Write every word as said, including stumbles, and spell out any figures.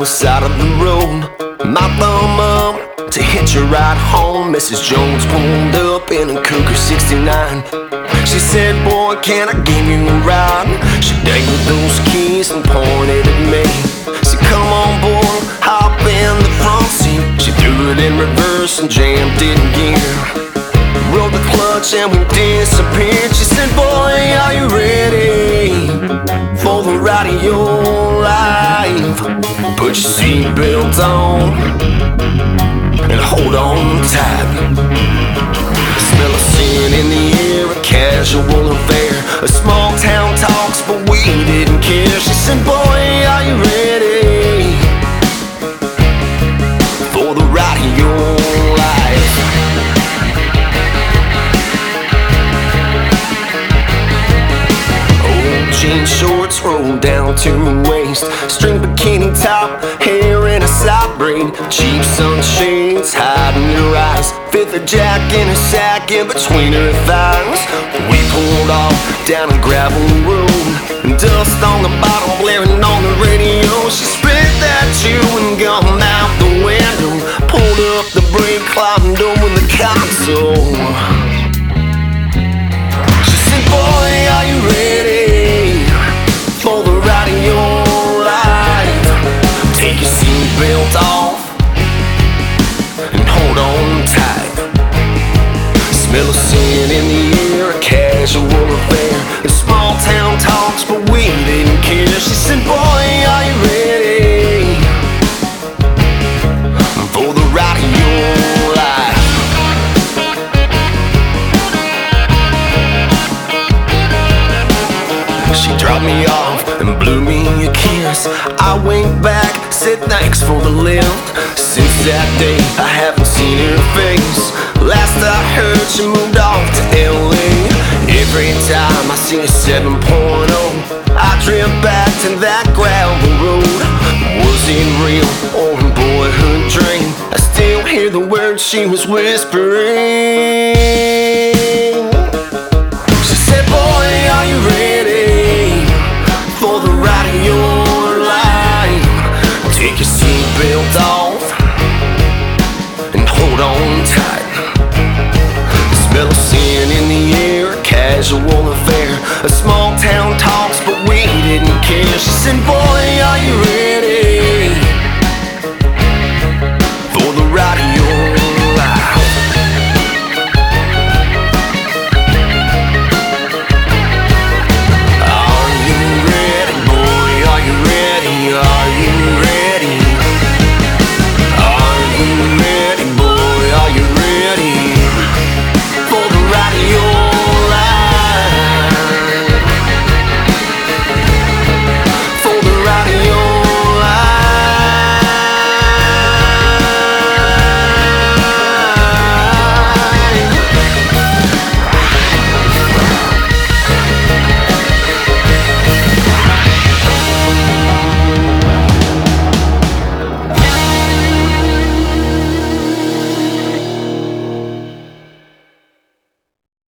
the side of the road, my thumb up to hitch a ride home. Missus Jones pulled up in a Cougar sixty-nine. She said, boy, can I give you a ride? She dangled those keys and pointed at me. Said, come on, boy, hop in the front seat. She threw it in reverse and jammed it in gear. Rolled the clutch and we disappeared. She said, boy, are you ready for the ride of your life? Put your seatbelt on and hold on tight. The smell of sin in the air, a casual affair. A small town talks, but we didn't care. She said, boy, are you ready for the ride of your life? Old jean shorts rolled down to her waist, string bikini top, hair in a side braid, cheap sunshades hiding her eyes, fifth of jack in her sack in between her thighs. We pulled off down a gravel road, dust on the bottom blaring on the radio. She spit that chewing gum out the window, pulled up the brake, climbed over the console. She said, boy, are you ready for the ride of your life? Take your seatbelt off and hold on tight. Smell of sin in the air, a casual affair. The small town talks, but we didn't care. She said, boy, are you ready for the ride of your life? She dropped me off and blew me a kiss. I winked back, said thanks for the lift. Since that day, I haven't seen her face. Last I heard, she moved off to L A. Every time I see a seven point oh, I drift back to that gravel road. Was it real or a boyhood dream? I still hear the words she was whispering. She said, boy, are you ready for the ride of your life? Take your seatbelt off and hold on tight. The smell of sin in the air, a casual affair. A small town talks, but we didn't care. She said, boy, are you ready